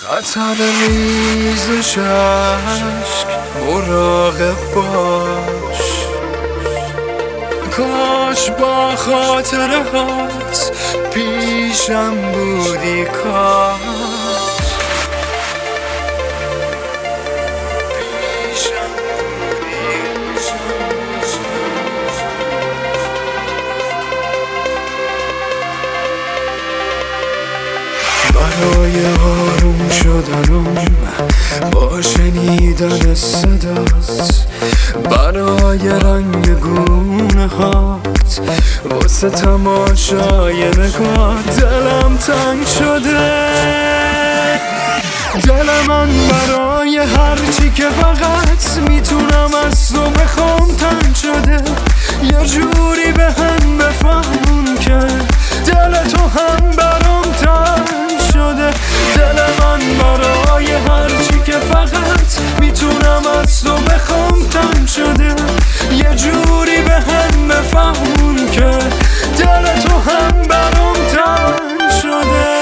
خطر ریزش عشق مراقب باش، کاش با خاطره هات پیشم بودی، کاش برای آروم شدنم با شنیدن صدات، برای رنگ گونه هات واسه تماشای نگات دلم تنگ شده. دل من برای هرچی که فقط میتونم از تو بخوام تنگ شده. یه جوری به هم بفهمون که دل تو هم برام تنگ شده. دل من برای هرچی که فقط میتونم از تو بخوام تنگ شده. یه جوری به هم بفهمون که دل تو هم برام تنگ شده.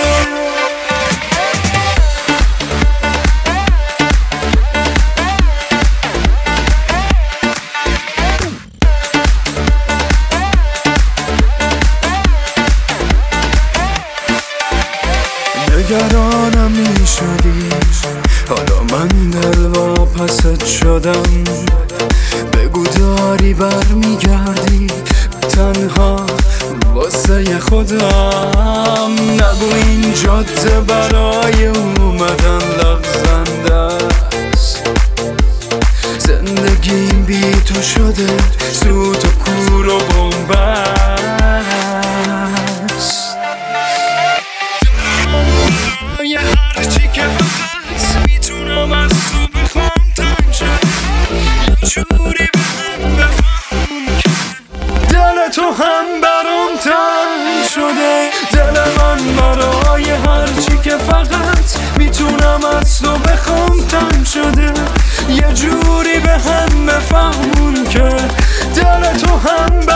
نگرانم می شدی، حالا من دلواپست شدم. بگو داری برمیگردی تنها واسه خودم. نگو این جاده برای اومدن لغزنده است. زندگیم بی تو شده سوت و کور و بنبست. هرچی که فقط میتونم از تو بخوام تنگ شد. یه جوری به هم بفهمون که دل تو هم برام تنگ شده. دل من برای هرچی که فقط میتونم از تو بخوام تنگ شده. یه جوری به هم بفهمون که دل تو هم